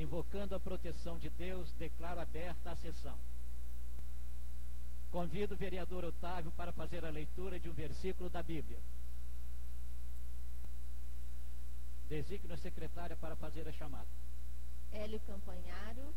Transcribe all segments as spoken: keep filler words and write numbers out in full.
invocando a proteção de Deus, declaro aberta a sessão. Convido o vereador Otávio para fazer a leitura de um versículo da Bíblia. Designo a secretária para fazer a chamada. Hélio Campanharo,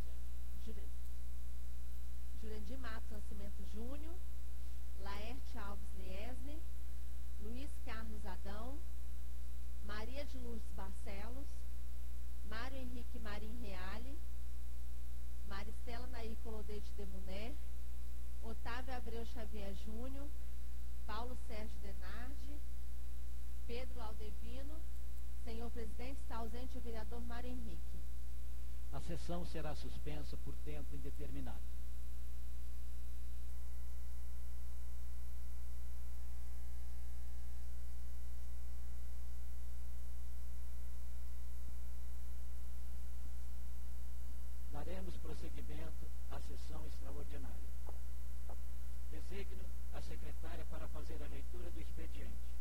Jurandir Matos Nascimento Júnior, Laerte Alves Liesne, Luiz Carlos Adão, Maria de Lourdes Barcelos, Mário Henrique Marim Reale, Maristela Nair Colodete de Muner, Otávio Abreu Xavier Júnior, Paulo Sérgio Denardi, Pedro Aldevino. Senhor presidente, está ausente o vereador Mário Henrique. A sessão será suspensa por tempo indeterminado. Daremos prosseguimento à sessão extraordinária. Designo a secretária para fazer a leitura do expediente.